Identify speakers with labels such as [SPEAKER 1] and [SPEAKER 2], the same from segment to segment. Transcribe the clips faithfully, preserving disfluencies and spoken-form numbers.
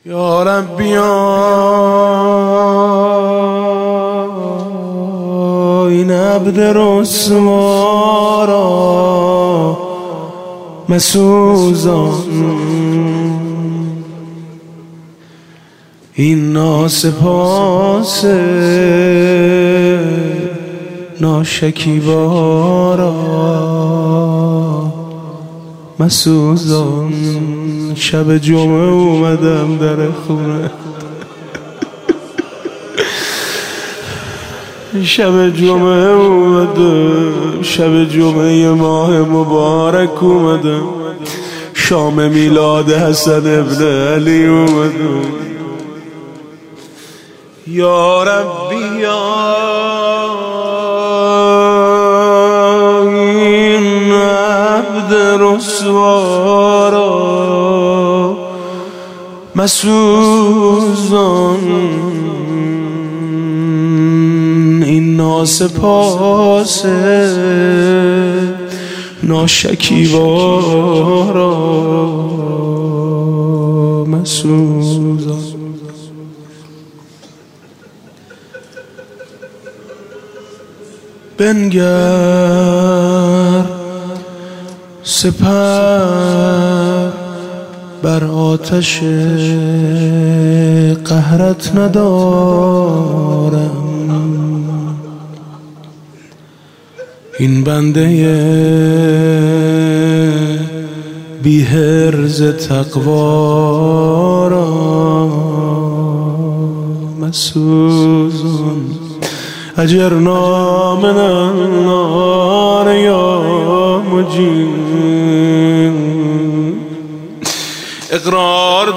[SPEAKER 1] یا ربی این عبد رسوا را مسوزان، این ناسپاس ناشکیبا را مسوزان. شب جمعه اومدم در خونه، شب جمعه اومدم، شب جمعه ماه مبارک اومدم، شام میلاد حسن ابن علی اومدم. یا ربی این عبد رسوا را مسوزان، این ناسپاس ناشکیبا را مسوزان. بنگر سپر بر آتش قهرت ندارم، این بنده بی حرز تقوا را مسوزان. اجرنا من النار یا مجیب، اقرار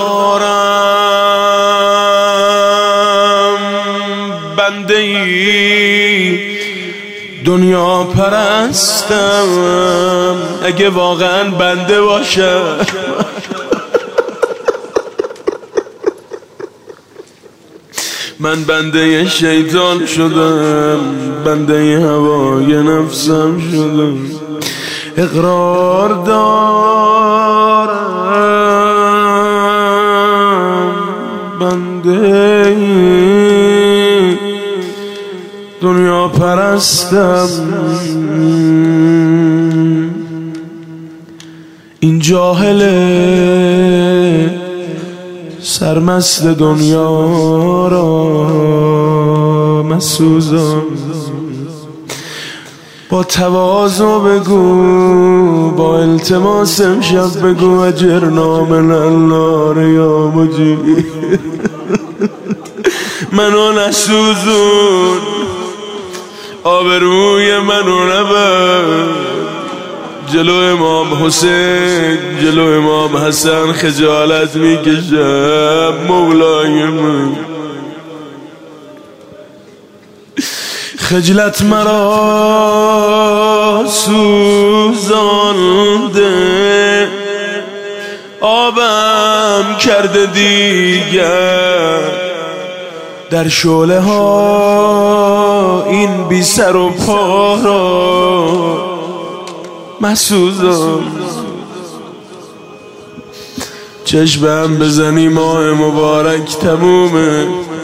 [SPEAKER 1] دارم بنده ای دنیا پرستم، اگه واقعا بنده باشم من بنده شیطان شدم، بنده هوای نفسم شدم. اقرار دارم بنده دنیا پرستم، این جاهل سرمست دنیا را مسوزان. با تواضع بگو، با التماس امشب بگو اجرنا من النار یا مجیب، منو نسوزون، آبروی منو نبر، جلو امام حسین جلو امام حسن خجالت میکشم مولای من. خجلت مرا سوزانده، آبم کرده دیگر در شعله ها این بی سر و پا را مسوزان. چشمم بزنی ماه مبارک تمومه،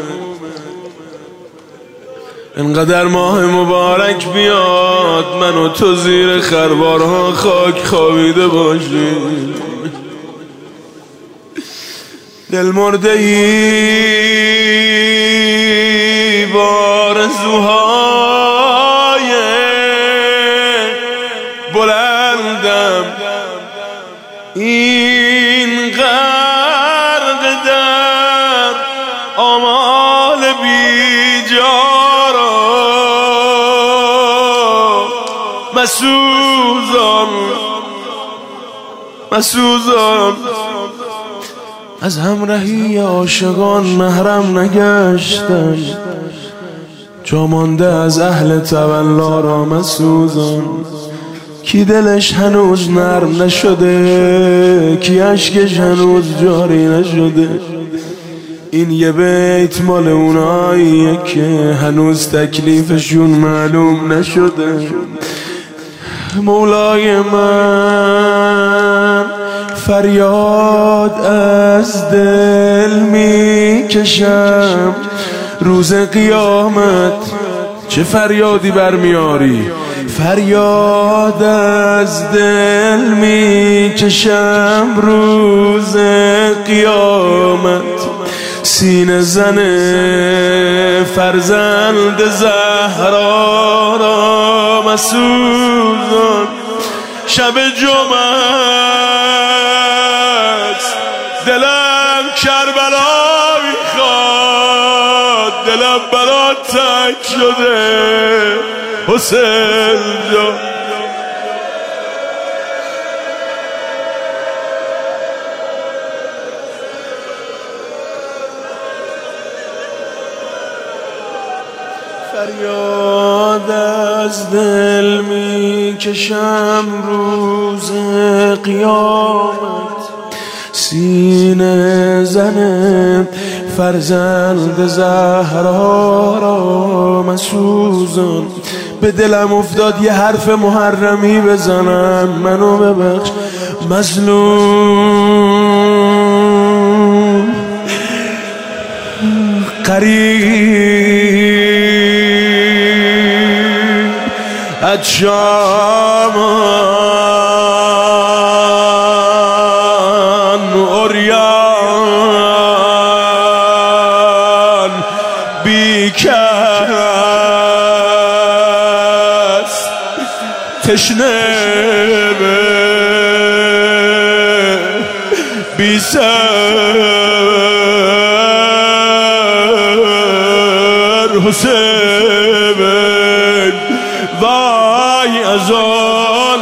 [SPEAKER 1] انقدر ماه مبارک بیاد من و تو زیر خروارها خاک خوابیده باشیم. دل مرده ای بارزوهای بلندم، این غرق در آمال بیجارا مسوزان مسوزان. از همراهی عاشقان محرم نگشتم، جا مانده از اهل تولا را مسوزان. کی دلش هنوز نرم نشده، کی اشکش هنوز جاری نشده، این یه بیت مال اوناییه که هنوز تکلیفشون معلوم نشده. مولای من فریاد از دل می کشم روز قیامت. چه فریادی برمیاری؟ فریاد از دل می کشم روز قیامت. سینه زن فرزند زهرا را مسوزان شب جمعه است. دلم کربلا میخواد، دلم برات تنگ شده حسین جان. فریاد از دل می کشم روز قیامت. سینه زن فرزند زهرا را مسوزان. به دلم افتاد یه حرف محرمی بزنم، منو ببخش مظلوم. قریب از شامان عریان بی کس تشنه بی سر حسین. وای از آن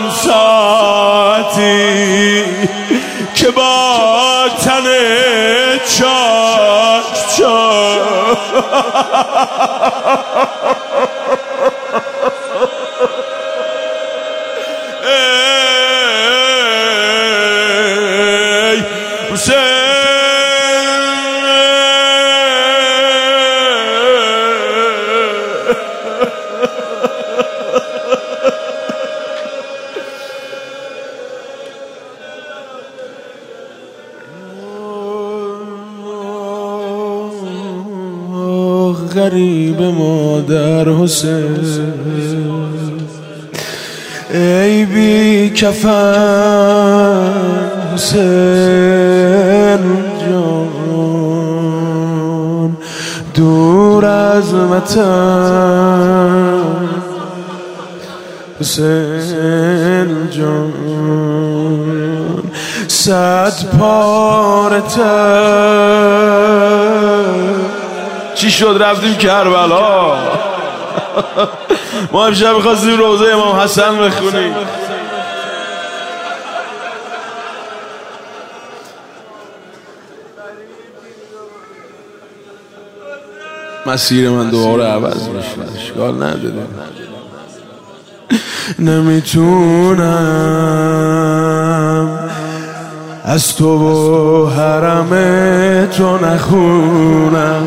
[SPEAKER 1] ساعتی که با تن چاک چاک ای حسین غریب مادر حسین. ای بی کفن حسین جان، دور از وطن حسین جان. صد پاره تر چی شد رفتیم کربلا. ما امشب می‌خواستیم روضه امام حسن بخونیم. مسیر من دوباره عوض میشه، اشکال نداره. نمیتونم از تو و حرم تو نخونم،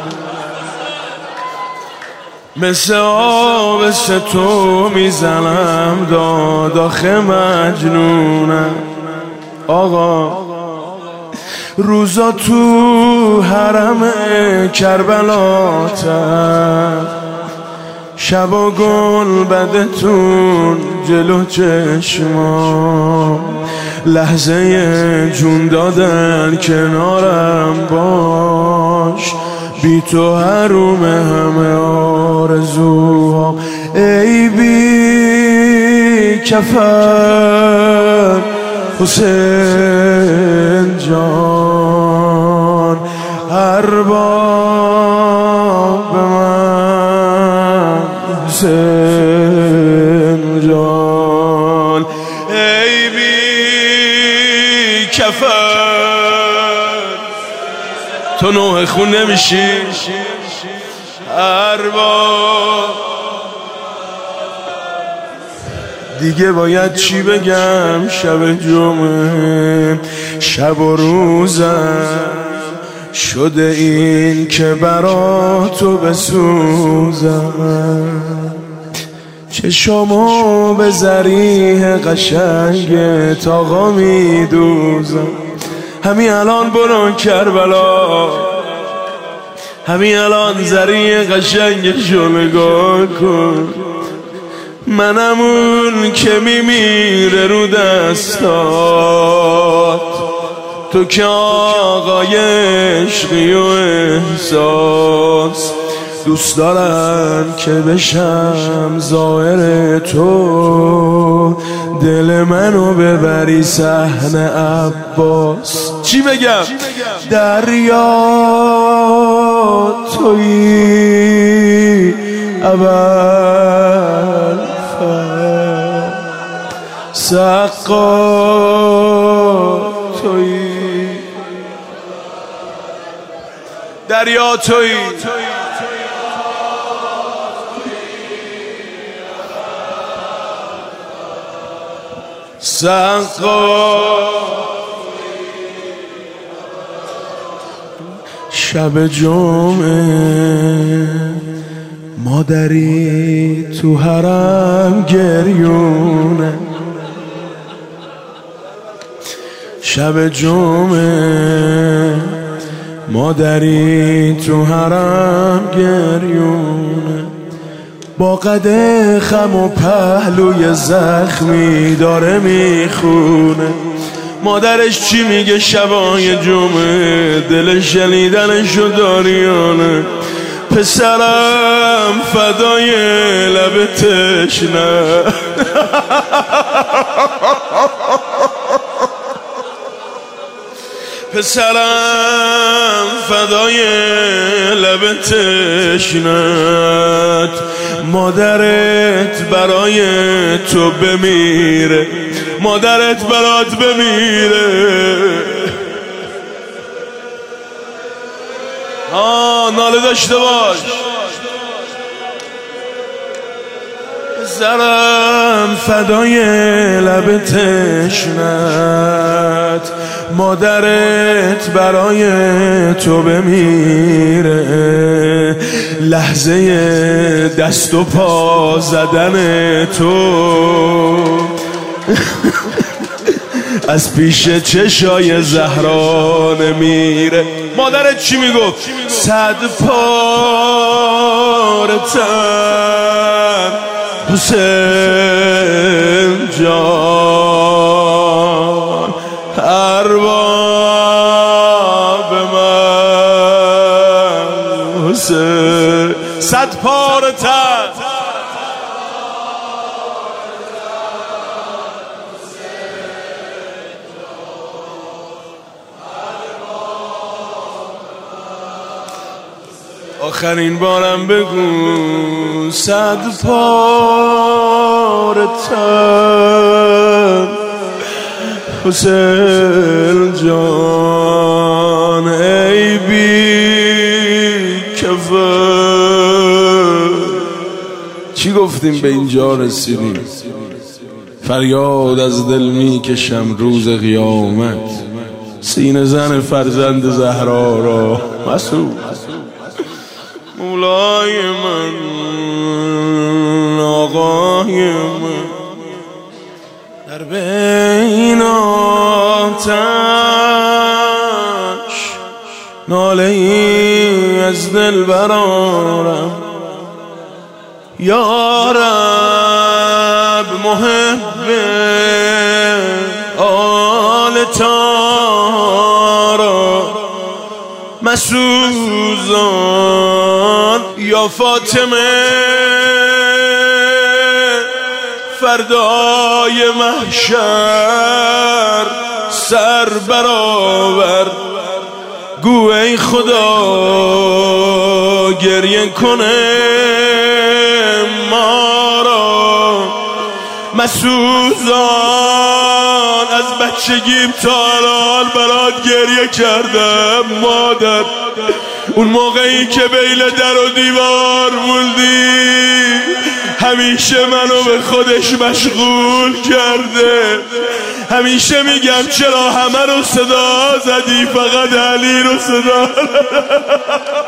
[SPEAKER 1] مثل آب تو میزنم داد آخه مجنونم. آقا روزا تو حرم کربلا تر، شبا گل بدتون جلو چشمام، لحظه جون دادن کنارم باش، بی تو حروم همه آرزوها. ای بی کفن حسین جان، ارباب من حسین جان. ای بی کفن تو نوح خون نمیشی ارباب. دیگه باید چی بگم؟ شب جمعه شب و روزم شده این که برا تو بسوزم. چشامو به زریح قشنگ تاقا میدوزم. همین الان برو کربلا، همین الان زریح قشنگشو نگاه کن. منم اون که میمیره رو دستات، تو که آقای عشقی و احساس. دوست دارم که بشم زائر تو، دل منو ببری صحن عباس. چی بگم؟ دریا تویی اول فر، سقا تویی، دریا تویی، سقا. شب جمعه مادری تو حرم گریونه، شب جمعه مادری تو حرم گریونه. با قد خم و پهلوی زخمی داره میخونه. مادرش چی میگه شبای جمعه؟ دلش شنیدنشو داریانه. پسرم فدای لب تشنه، پسرم فدای لب تشنت. مادرت برای تو بمیره، مادرت برات بمیره. آه ناله داشته باش. پسرم فدای لب تشنت، مادرت برای تو بمیره. لحظه دست و پا زدن تو از پیش چشای زهرا نمیره. مادرت چی میگفت؟ صد پاره تن حسین جان، ارباب من حسین. صد پاره تن آخرین بارم بگو. صد پاره تن حسین جان، ای بی کفر. چی گفتیم به اینجا رسیدیم؟ فریاد از دل می کشم روز قیامت، سینه زن فرزند زهرا را مسعود. مولای من، آقای من، در بین آتش ناله ای از دل برارم. یا رب محب آل تارا مسوزان. یا فاطمه فردای محشر سر برآور. گو ای خدا گریه کنه ما را مسوزان. از بچگیم تا الان برات گریه کردم مادر. اون موقعی که بین در و دیوار موندی همیشه منو به خودش مشغول کرده. همیشه میگم چرا همه رو صدا زدی فقط علی رو صدا